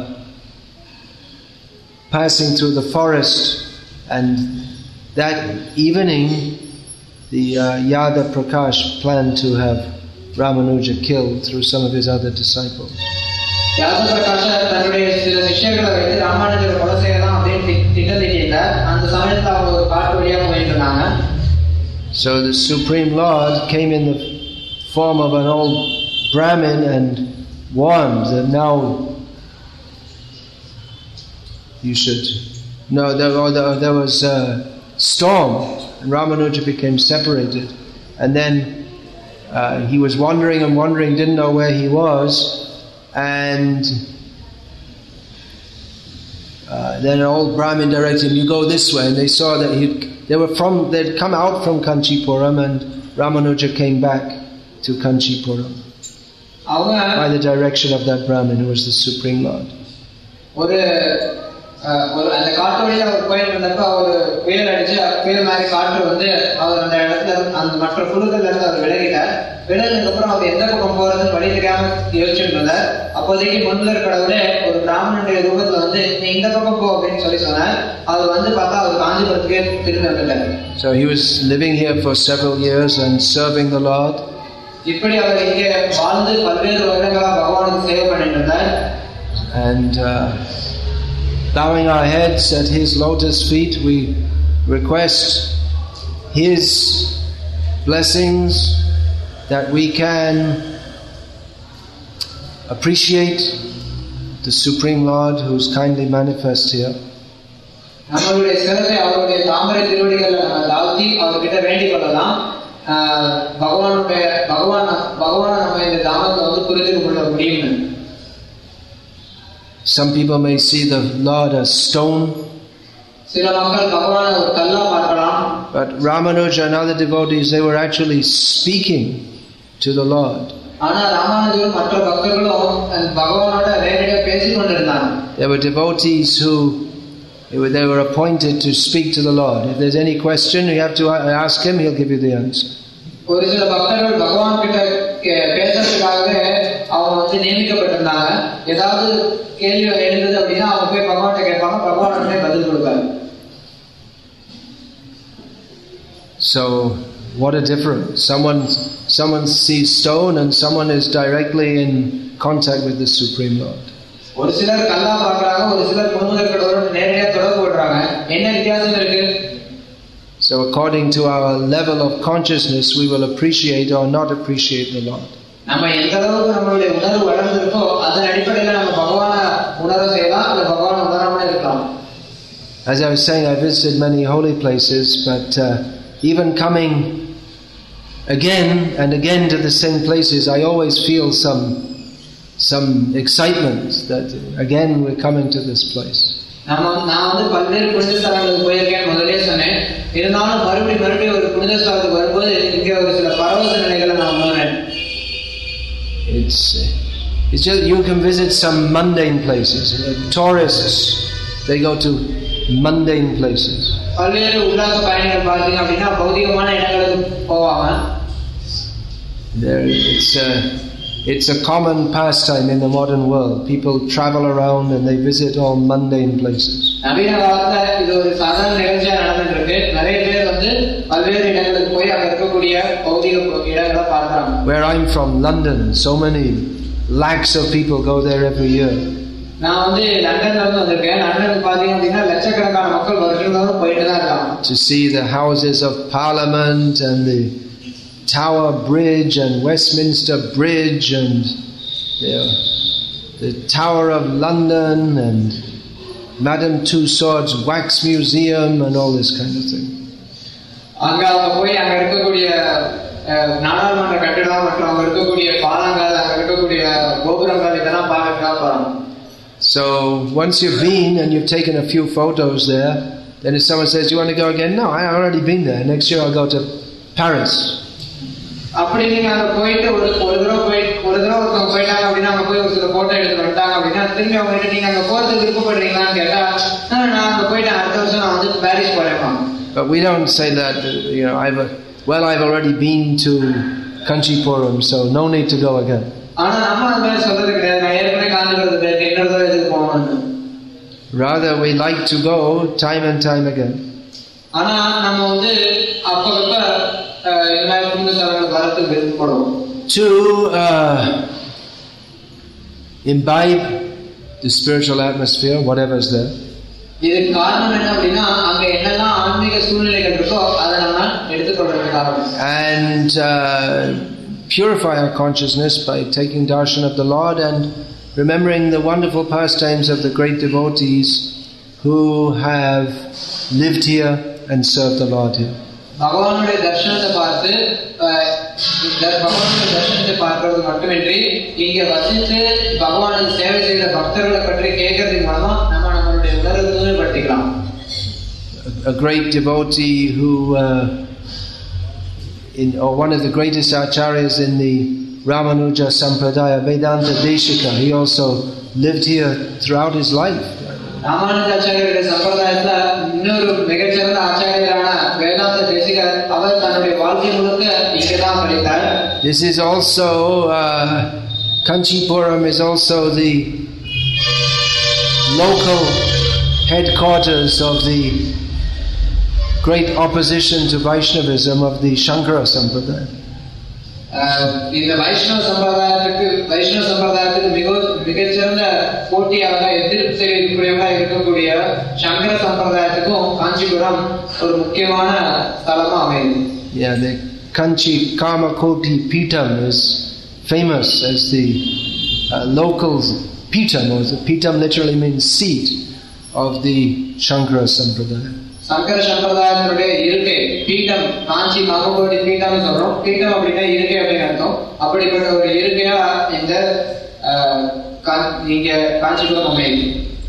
passing through the forest, and that evening the Yadav Prakash planned to have Ramanuja killed through some of his other disciples. Yadava Prakash தன்னுடைய சில சிஷ்யர்களை வைத்து ராமானுஜரை கொலை செய்யலாம் அப்படின்னு திட்டமிட்டிருந்தார். அந்த சமயத்தில் அவங்க ஒரு காட்டு வழியா போயிட்டு இருந்தாங்க. So the Supreme Lord came in the form of an old Brahmin and warned that now you should. No, there was a storm, and Ramanuja became separated, and then he was wandering, didn't know where he was, and then an old Brahmin directed him, you go this way, and they saw that they'd come out from Kanchipuram, and Ramanuja came back to Kanchipuram by the direction of that Brahmin who was the Supreme Lord. ஒரு ஒரு அந்த காட்டு வழியில அவர் போயிட்டு இருந்தப்ப அவர் புயல் அடிச்சு புயல் மாதிரி காற்று வந்து அவர் அந்த இடத்துல அந்த மற்ற குழுக்கள்ல இருந்து அவர் விலகிட்டார். விலகினதுக்கு அப்புறம் அவர் எந்த பக்கம் போறதுன்னு வழி தெரியாம யோசிச்சுட்டு இருந்தார். அப்போதைக்கு முன்னர் கடவுளே ஒரு பிராமணனுடைய ரூபத்துல வந்து நீ இந்த பக்கம் போ அப்படின்னு சொன்னார். அவர் வந்து பார்த்தா அவர் காஞ்சிபுரத்துக்கே திரும்பி வந்துட்டார். So he was living here for several years and serving the Lord. இப்படி அவர் இங்கே வாழ்ந்து பல்வேறு வருடங்களா பகவானுக்கு சேவை பண்ணிட்டு இருந்தார். And bowing our heads at his lotus feet, we request his blessings that we can appreciate the Supreme Lord who is kindly manifest here. நம்மளுடைய சிரத்தை அவருடைய தாமரை திருவடிகளை நம்ம தாழ்த்தி அவர்கிட்ட வேண்டிக் கொள்ளலாம். பகவான் நம்ம இந்த தாமத்தை வந்து புரிந்து கொள்ள முடியும். Some people may see the Lord as stone, but Ramanuja and other devotees, they were actually speaking to the Lord. There were devotees who they were appointed to speak to the Lord. If there's any question, you have to ask him, he'll give you the answer. ஒரு சில பக்தர்கள் பகவான் கிட்ட பேசுறதுக்காக அவங்க வந்து நியமிக்கப்பட்டிருந்தாங்க. ஏதாவது கேள்வி எழுந்தது அப்படின்னா அவங்க போய் பகவான்கிட்ட கேட்பாங்க, பகவான் உடனே பதில் கொடுப்பாரு. So what a difference! Someone sees stone and someone is directly in contact with the Supreme Lord. ஒரு சிலர் கல்லா பார்க்கறாங்க, ஒரு சிலர் பொன்முதல் கடவுளோட நேரடியா தொடர்பு கொள்றாங்க. என்ன வித்தியாசம் இருக்கு? So according to our level of consciousness, we will appreciate or not appreciate the Lord. நம்ம எந்த அளவுக்கு நம்மளுடைய உணர்வு வளர்ந்திருக்கோ அதன் அடிப்படையில் நம்ம பகவானை உணர செய்யலாம், அல்லது பகவானை உணராமலே இருக்கலாம். As I was saying, I visited many holy places, but even coming again and again to the same places, I always feel some excitement that again we're coming to this place. நான் வந்து பல்வேறு புனித ஸ்தலங்களுக்கு போயிருக்கேன் முதலே சொன்னேன். இருந்தாலும் மறுபடியும் ஒரு புனித ஸ்தலத்துக்கு வரும்போது இங்கே ஒரு சில பரவச நிலைகளை நான் உணர்றேன். It's just you can visit some mundane places. Tourists, they go to mundane places. பல்வேறு உல்லாச பயணிகள் பார்த்தீங்க அப்படின்னா பௌதிகமான இடங்களுக்கு போவாங்க. It's a common pastime in the modern world. People travel around and they visit all mundane places. நவீன காலத்துல இது ஒரு சாதாரண நிகழ்ச்சியா நடந்துட்டு இருக்கு. நிறைய பேர் வந்து பல்வேறு இடங்களுக்கு போய் அங்க இருக்கக்கூடிய பௌதிக இடங்களை பார்க்கறாங்க. Where I'm from, London, so many lakhs of people go there every year. நான் வந்து லண்டன்ல இருந்து வந்திருக்கேன். லண்டனுக்கு பாத்தீங்க அப்படின்னா லட்சக்கணக்கான மக்கள் வருஷந்தோறும் போயிட்டு தான் இருக்காங்க. To see the houses of Parliament and the Tower Bridge and Westminster Bridge and the Tower of London and Madame Tussauds Wax Museum and all this kind of thing. அங்க போய் அங்க இருக்கக்கூடிய நாடாளுமன்ற கட்டிடம் மற்றும் அங்க இருக்கக்கூடிய பாலங்கள் அங்க இருக்கக்கூடிய கோபுரங்கள் இதெல்லாம் பார்க்கறதுக்காக போறாங்க. So once you've been and you've taken a few photos there, then if someone says, "Do you want to go again?" No, I've already been there. Next year I'll go to Paris. அப்படி நீங்க அங்க போயிட்டு ஒரு தடவை ஒருத்தவங்க போயிட்டாங்க அப்படின்னா அங்க போய் ஒரு சில போட்டோ எடுத்து வந்துட்டாங்க அப்படின்னா திரும்பி அவங்க கிட்ட நீங்க அங்க போறதுக்கு விருப்பப்படுறீங்களான்னு கேட்டா நான் அங்க போயிட்டு அடுத்த வருஷம் நான் வந்து பாரிஸ் போறேன். But we don't say that, I've already been to Kanchipuram, so no need to go again. ஆனா நம்ம அந்த மாதிரி சொல்றது கிடையாது. நான் ஏற்கனவே காஞ்சிபுரத்துக்கு போயிருக்கேன், இன்னொரு தடவை எதுக்கு போகணும். Rather we like to go time and time again. ஆனா நம்ம வந்து அப்பப்ப எல்லா புனித ஸ்தலங்களுக்கு வரதுக்கு விருப்பப்படுவோம். To imbibe the spiritual atmosphere, whatever is there. இதுக்கு காரணம் என்ன அப்படின்னா அங்க என்னெல்லாம் ஆன்மீக சூழ்நிலைகள் இருக்கோ அதை நம்ம எடுத்துக்கொள்றதுக்கு காரணம். And purify our consciousness by taking darshan of the Lord and remembering the wonderful pastimes of the great devotees who have lived here and served the Lord here. பகவானுடைய தரிசனத்தை பார்க்கிறது மட்டுமின்றி இங்க வசித்து பகவானுக்கு சேவை செய்த பக்தர்களை பற்றி கேட்கறதுக்கு மூலமா நம்ம நம்மளுடைய உணர்வை தூய்மைப்படுத்திக்கலாம். A great devotee who one of the greatest acharyas in the Ramanuja Sampradaya, Vedanta Deshika, he also lived here throughout his life. ராமானுஜாச்சாரியருடைய சம்பிரதாயத்துல இன்னொரு மிகச்சிறந்த ஆச்சாரியரான வேதாந்த தேசிகர் அவர் தன்னுடைய வாழ்க்கை முழுக்க இங்கதான் படித்தார். This is also Kanchipuram is also the local headquarters of the great opposition to Vaishnavism of the Shankara Sampradaya. இந்த வைஷ்ணவ சம்பிரதாயத்துக்கு மிகச்சிறந்த போட்டியாக எதிர்ப்பு தெரிவிக்கக்கூடியவராக இருக்கக்கூடிய சங்கர சம்பிரதாயத்துக்கும் காஞ்சிபுரம் ஒரு முக்கியமான ஸ்தலமா அமையுது. Yeah, the Kanchi Kamakoti Peetham is famous as the local Peetham, or the Peetham literally means seat of the Shankara Sampradaya. Sankara சம்பிரதாயத்தினுடைய இருக்கை பீடம், காஞ்சி காமகோடி பீடம் சொல்றோம். பீடம் அப்படின்னா இருக்கை அப்படின்னு அர்த்தம். அப்படிப்பட்ட ஒரு இருக்கையா இந்த இங்க காஞ்சிபுரம் அமையுது.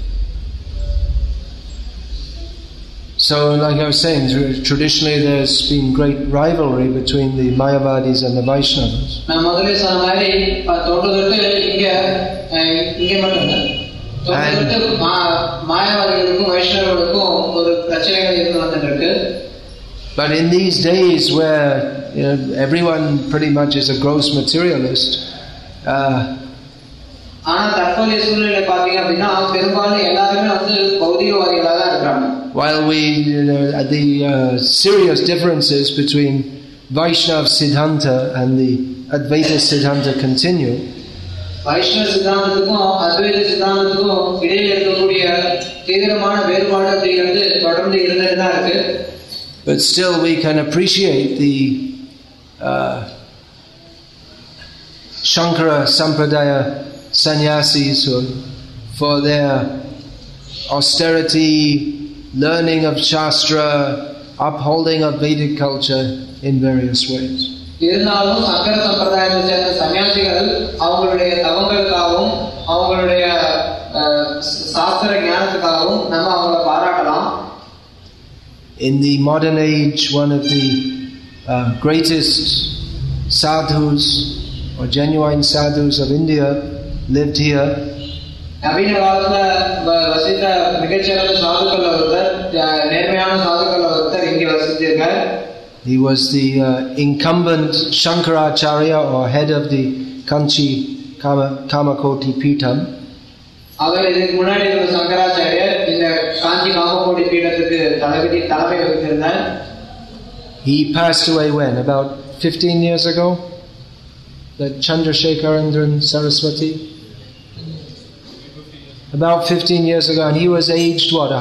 So, like I was saying, traditionally there's been great rivalry between the Mayavadis and the Vaishnavas. நான் முதல்ல சொன்ன மாதிரி தோட்டத்திற்கு இங்க மட்டும் மாயவாதிகளுக்கும் வைஷ்ணவர்களுக்கும் ஒரு பிரச்சனைகள் இருந்து வந்துருக்கு. But in these days where everyone pretty much is a gross materialist, ஆனா தற்போதைய சூழ்நிலை பாத்தீங்க அப்படின்னா பெரும்பாலும் எல்லாருமே வந்து பௌதிகவாதிகளா தான் இருக்காங்க. While the serious differences between Vaishnava Siddhanta and the Advaita Siddhanta continue. வைஷ்ணவ சித்தாந்தத்துக்கும் அத்வைத சித்தாந்தத்துக்கும் இடையில இருக்கக்கூடிய தீவிரமான வேறுபாடு அப்படிங்கிறது தொடர்ந்து இருந்துட்டு தான் இருக்கு. But still we can appreciate the Shankara Sampradaya sannyasis for their austerity, learning of Shastra, upholding of Vedic culture in various ways. இருந்தாலும் சங்கர சம்பிரதாயத்தை சேர்ந்த சன்னியாசிகள் அவங்களுடைய தவங்களுக்காகவும் அவங்களுடைய சாஸ்திர ஞானத்துக்காகவும் நம்ம அவங்களை பாராட்டலாம். In the modern age, one of the greatest sadhus or genuine sadhus of India lived here. நவீன காலத்துல வசித்த மிகச்சிறந்த சாதுக்கள் ஒருத்தர், நேர்மையான சாதுக்கள் ஒருத்தர் இங்கே வசித்திருக்கார். He was the incumbent Shankaracharya or head of the Kanchi Kamakoti Peetham. அவர் இதுக்கு முன்னாடி இருந்த சங்கராச்சாரியர் இந்த காஞ்சி காமகோடி பீடத்துக்கு தலைமை வகித்திருந்தார். He passed away when? About 15 years ago? That Chandrasekharendran Saraswati? About 15 years ago, and he was aged what?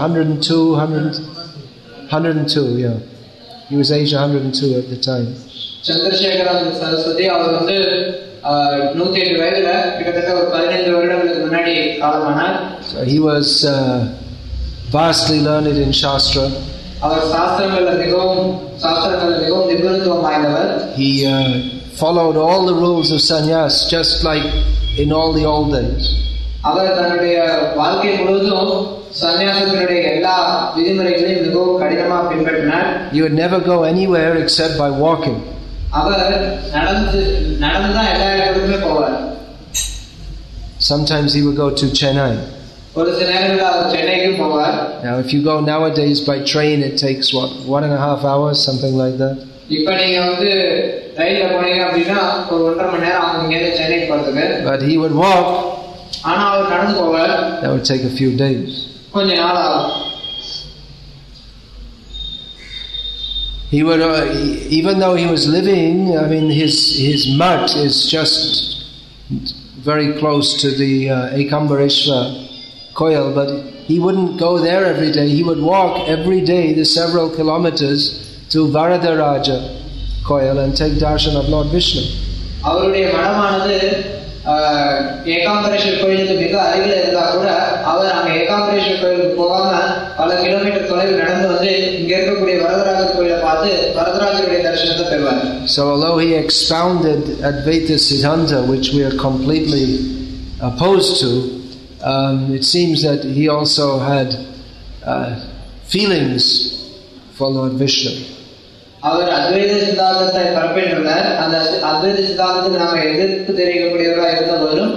102, yeah. He was aged 102 at the time. Chandrasekharan Saraswati அவர் வந்து 108 வயதுல கிட்டத்தட்ட ஒரு 15 வருடங்களுக்கு முன்னாடி காலமானார். So he was vastly learned in Shastra. அவர் சாஸ்திரங்கள்ல மிகவும் நிபுணத்துவம் வாய்ந்தவர். He followed all the rules of sannyas just like in all the old days. அவர் தன்னுடைய வாழ்க்கை முழுவதும் சன்னியாசத்தினுடைய எல்லா விதிமுறைகளையும் மிகவும் கடினமா பின்பற்றினார். You would never go anywhere except by walking. அவர் நடந்து தான் எல்லா இடத்துக்குமே போவார். Sometimes he would go to Chennai. ஒரு சில நேரங்களில் அவர் சென்னைக்கு போவார். Now if you go nowadays by train, it takes what, 1.5 hours, something like that. இப்ப நீங்க வந்து ரயில்ல போனீங்க அப்படின்னா ஒரு 1.5 மணி நேரம் ஆகும் இங்க சென்னைக்கு போறதுக்கு. But he would walk. ஆனா அவர் நடந்து போவார். That would take a few days. கொஞ்ச நாள் ஆகும். He would, even though he was living, I mean, his mutt is just very close to the Ekambareshwar Koil, but he wouldn't go there every day. He would walk every day the several kilometers to Varadaraja Koil and take darshan of Lord Vishnu. அவருடைய மடமானது ஏகாம்பரேஸ்வர் கோயிலுக்கு மிக அருகில் இருந்தா கூட அவர் அங்க ஏகாம்பரேஸ்வர் கோயிலுக்கு போகாம பல கிலோமீட்டர் தொலைவில் நடந்து வந்து இங்க இருக்கக்கூடிய வரதராஜர் கோயிலை பார்த்து வரதராஜருடைய தரிசனத்தை பெறுவார். So although he expounded Advaita Siddhanta, which we are completely opposed to, it seems that he also had feelings for Lord Vishnu. அவர் அத்வைத சித்தாந்தத்தை பரப்பின்றார். அந்த அத்வைத சித்தாந்தத்துக்கு நாம எதிர்ப்பு தெரிவிக்கக்கூடியவராக இருந்த போதும்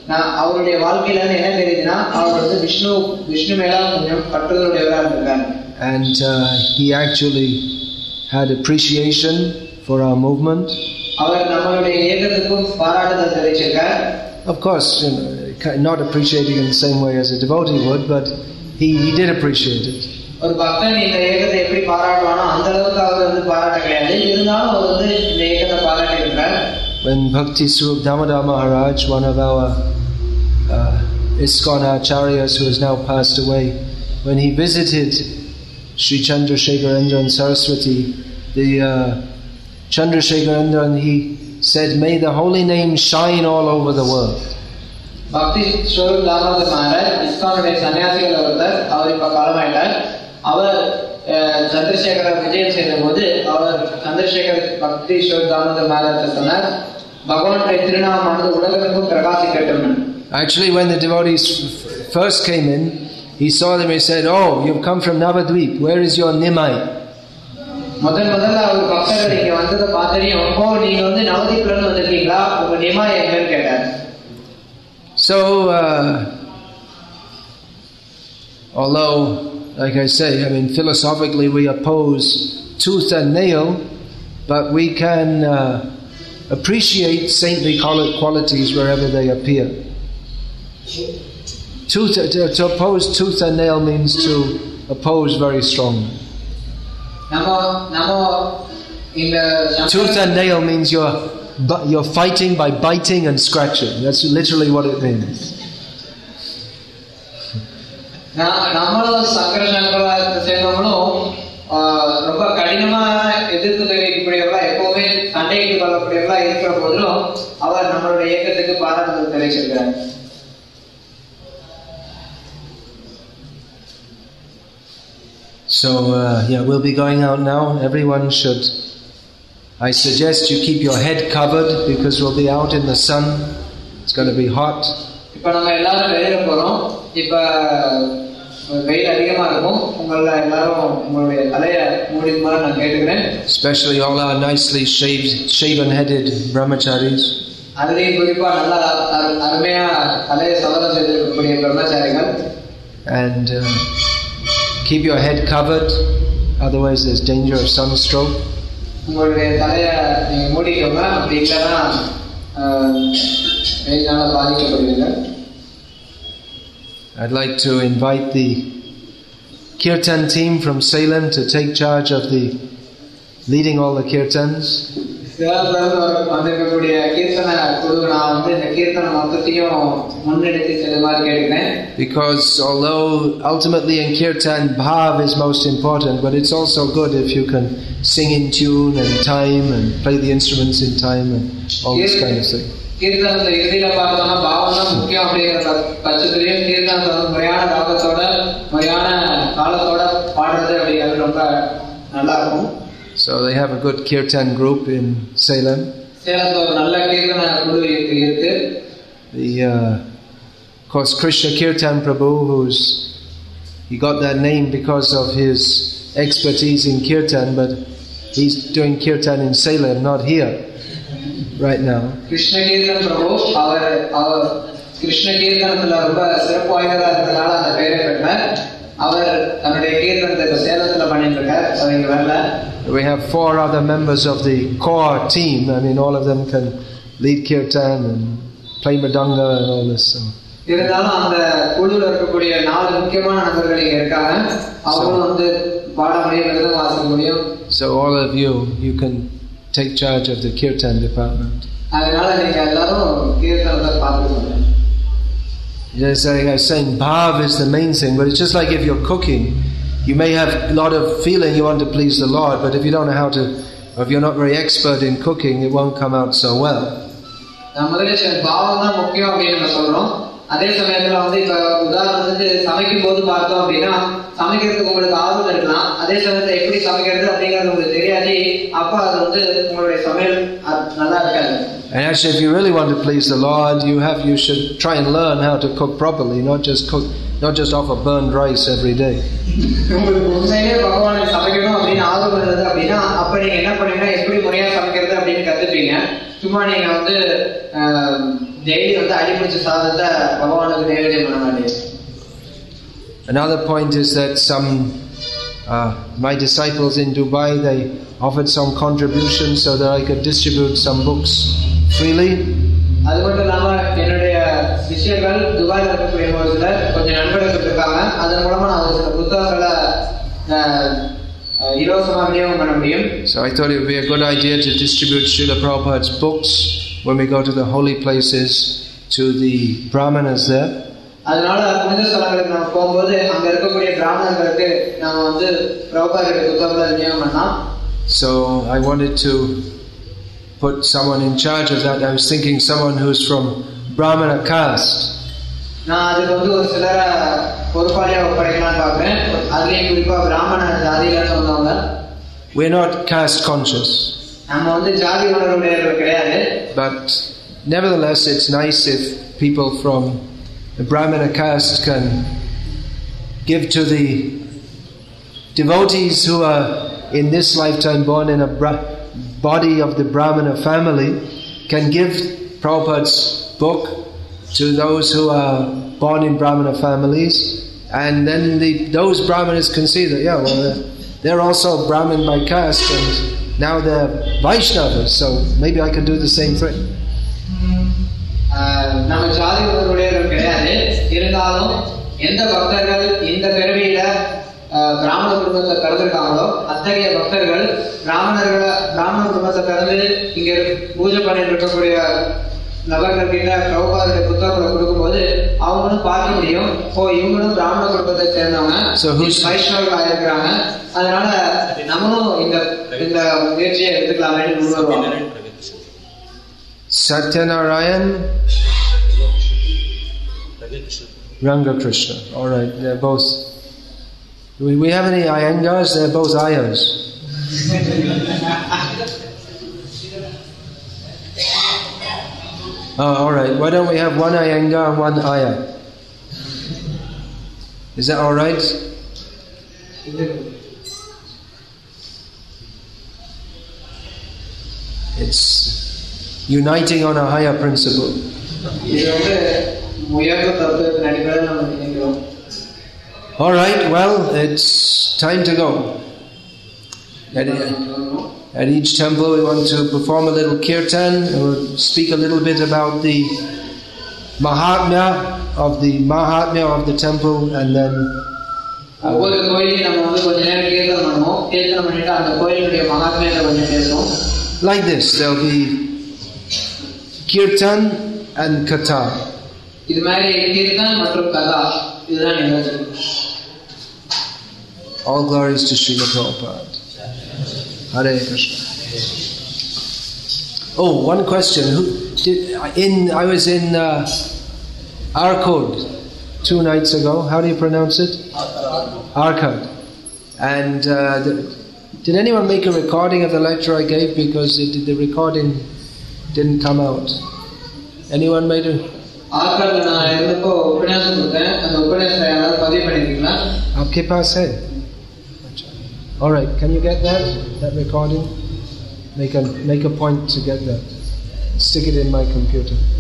நான் அவருடைய வாழ்க்கையில இருந்து என்ன தெரியுதுன்னா அவர் வந்து விஷ்ணு மேல கொஞ்சம் பற்றுதலுடையவரா இருந்திருக்காரு. And he actually had appreciation for our movement. அவர் நம்மளுடைய இயக்கத்துக்கும் பாராட்டுதல் தெரிவிச்சிருக்கார். Of course, not appreciating in the same way as a devotee would, but he did appreciate it. ஒரு பக்தன் இந்த இயக்கத்தை எப்படி பாராட்டுவானோ அந்த அளவுக்கு அவர் வந்து பாராட்ட கிடையாது. இருந்தாலும் அவர் வந்து இந்த இயக்கத்தை பாராட்டி இருக்கிறார். When Bhakti Swarup Damodar Maharaj, one of our ISKCON acharyas who has now passed away, when he visited Sri Chandrasekharendra and Saraswati, the Chandrasekharendra, he said, "May the holy name shine all over the world." Bhakti Swarup Damodar Maharaj, ISKCON சன்னியாசிகள் ஒருத்தர், அவர் இப்ப காலமாயிட்டார். அவர் சந்திரசேகர விஜயம் செய்த போது அவர் சந்திரசேகர் பக்தி ஸ்வரூப் தாமோதர் மகாராஜ் சொன்னார், பகவானுடைய திருநாமமானது உலகத்துக்கும் பிரகாசிக்கட்டும். Actually, when the devotees first came in, he saw them. He said, "Oh, you've come from Navadvip. Where is your Nimai?" முதல்ல அவர் பக்தர்கள் இங்க வந்ததை பார்த்தனையும், "ஓ, நீங்க வந்து நவதீப்ல இருந்து வந்திருக்கீங்களா? உங்க நிமாய் எங்கன்னு கேட்டார்." So, although, like I say, I mean, philosophically we oppose tooth and nail, but we can appreciate saintly qualities wherever they appear. To oppose tooth and nail means to oppose very strongly. Tooth and nail means you're fighting by biting and scratching. That's literally what it means. நம்மளும் சங்கர சங்கராச்சாரியத்தை சேர்ந்தவங்களும் ரொம்ப கடினமா எதிர்ப்பு தெரிவிக்கக்கூடியவர்களா, எப்பவுமே சண்டைக்கு கொள்ளக்கூடியவர்களா இருக்கிற போதிலும் அவர் நம்மளுடைய இயக்கத்துக்கு பாராட்டுதல் தெரிவிச்சிருக்கிறார். So we'll be going out now. Everyone should, I suggest you keep your head covered because we'll be out in the sun. It's going to be hot. இப்ப நம்ம எல்லாரும் வெளியில போறோம். இப்ப வெயில் அதிகமா இருக்கும். உங்கள எல்லாரும் உங்களுடைய தலையை மூடிக்குமாறு நான் கேட்டுக்கிறேன். Especially all our nicely shaven headed brahmacharis. அதுலயும் குறிப்பா நல்லா அருமையா தலையை சவரம் செய்திருக்கக்கூடிய பிரம்மச்சாரிகள். And keep your head covered, otherwise there's danger of sunstroke. உங்களுடைய தலையை நீங்க மூடிக்கோங்க, அப்படி இல்லைன்னா வெயிலால பாதிக்கப்படுவீங்க. I'd like to invite the Kirtan team from Salem to take charge of leading all the kirtans. Because although ultimately in kirtan bhav is most important, but it's also good if you can sing in tune and time and play the instruments in time and all this kind of thing. கீர்த்தனத்தை இறுதியில பார்த்தோம்னா பாவம் தான் முக்கியம் அப்படிங்கிற பட்சத்திலையும் கீர்த்தனத்தை முறையான ராகத்தோட முறையான காலத்தோட பாடுறது அப்படிங்கிறது ரொம்ப நல்லா இருக்கும். So they have a good kirtan group in Salem. சேலத்துல ஒரு நல்ல கீர்த்தன குழு இருக்கு. Of course, Krishna Kirtan Prabhu, he got that name because of his expertise in kirtan, but he's doing kirtan in Salem, not here. Right now. Krishna Kirtan Prabhu, our Krishna Kirtanத்துல ரொம்ப சிறப்பு வாய்ந்ததா இருந்தனால அந்த பெயரை பெற்றார். அவர் தன்னுடைய கீர்த்தனத்தை சேலத்துல பண்ணிட்டு இருக்கார். இங்க வரல. We have 4 other members of the core team. I mean, all of them can lead kirtan and play mridanga and all this. இருந்தாலும் அந்த குழுல இருக்கக்கூடிய 4 முக்கியமான நபர்கள் இங்க இருக்காங்க. அவங்களும் வந்து பாட முடியும், வாசிக்க முடியும். So all of you can take charge of the kirtan department. Yes, like I was saying, bhav is the main thing, but it's just like if you're cooking, you may have a lot of feeling you want to please the Lord, but if you don't know how to, or if you're not very expert in cooking, it won't come out so well. அதே சமயத்துல வந்து இப்ப உதாரணத்துக்கு சமைக்கும் போது பார்த்தோம் அப்படின்னா சமைக்கிறதுக்கு உங்களுக்கு ஆர்வம் இருக்கலாம். அதே சமயத்துல எப்படி சமைக்கிறது அப்படிங்கிறது உங்களுக்கு தெரியாது. அப்ப அது வந்து உங்களுடைய சமையல் நல்லா இருக்காது. And actually, if you really want to please the Lord, you should try and learn how to cook properly, not just offer burned rice every day. உங்களுக்கு உண்மையிலே பகவானை சமைக்கணும் அப்படின்னு ஆர்வம் இருந்தது அப்படின்னா அப்ப நீங்க என்ன பண்ணீங்கன்னா எப்படி முறையா சமைக்கிறது அப்படின்னு கத்துப்பீங்க. செய்வீங்க. சும்மா நீங்க வந்து டெய்லி வந்து அடிபிடிச்ச சாதத்தை பகவானுக்கு நைவேத்தியம் பண்ண மாட்டீங்க. Another point is that some my disciples in Dubai, they offered some contribution so that I could distribute some books freely. அது மட்டும் இல்லாம என்னுடைய சிஷ்யர்கள் துபாயில இருக்கக்கூடிய ஒரு சிலர் கொஞ்சம் நண்பர்கள் இருக்காங்க. அதன் மூலமா நான் சில புத்தகங்களை இலவசமாக விநியோகம் பண்ண முடியும். So I thought it would be a good idea to distribute Srila Prabhupada's books when we go to the holy places to the Brahmanas there. அதனால புனித ஸ்தலங்களுக்கு நம்ம போகும்போது அங்க இருக்கக்கூடிய பிராமணர்களுக்கு நாம வந்து பிரபுபாதருடைய புத்தகங்களை விநியோகம் பண்ணலாம். So I wanted to put someone in charge of that. I was thinking someone who's from Brahmana caste. நான் அதுக்கு வந்து ஒரு சிலரை பொறுப்பாளியா ஒப்படைக்கலாம்னு பார்க்கிறேன். அதுலயும் குறிப்பா பிராமண ஜாதியில சொன்னவங்க. We're not caste conscious. நம்ம வந்து ஜாதி உணர்வுடையவர்கள் கிடையாது. But nevertheless, it's nice if people from the Brahmana caste can give to the devotees who are in this lifetime born in a body of the Brahmana family, can give Prabhupada's book to those who are born in Brahmana families, and then those Brahmanas can see that, yeah, well, they're also Brahmin by caste, and now they're Vaishnavas, so maybe I could do the same thing. நம்ம ஜாதி உணர்வுடையவர்கள் கிடையாது. இருந்தாலும் எந்த பக்தர்கள் இந்த பிறவியில பிராமண குடும்பத்தை பிறந்திருக்காங்களோ அத்தகைய பக்தர்கள் பிராமண குடும்பத்தை பிறந்து இங்க பூஜை பண்ணிட்டு இருக்கக்கூடிய நபர்கள் கிட்ட பிரபுபாதருடைய புத்தகங்களை கொடுக்கும்போது அவங்களும் பார்க்க முடியும், ஓ இவங்களும் பிராமண குடும்பத்தை சேர்ந்தவங்க, வைஷ்ணவர்களா இருக்கிறாங்க, அதனால நம்மளும் இந்த முயற்சியை எடுத்துக்கலாமே முன் வருவாங்க. Satyanarayan, Ranga Krishna. All right, they're both. Do we have any Iyengars? They're both Ayers. Oh, all right. Why don't we have one Iyengar and one Ayar? Is that all right? It's uniting on a higher principle. All right, well, it's time to go. At each temple we want to perform a little kirtan, and we'll speak a little bit about the Mahatmya of the temple, and then like this, there'll be kirtan and katha. All glories to Srila Prabhupada. Hare Krishna. Oh, one question. I was in Arcot 2 nights ago. How do you pronounce it? Arcot. And did anyone make a recording of the lecture I gave? Because the recording didn't come out. Anyone made a? आपके पास है? All right, can you get that recording? Make a point to get that. Stick it in my computer.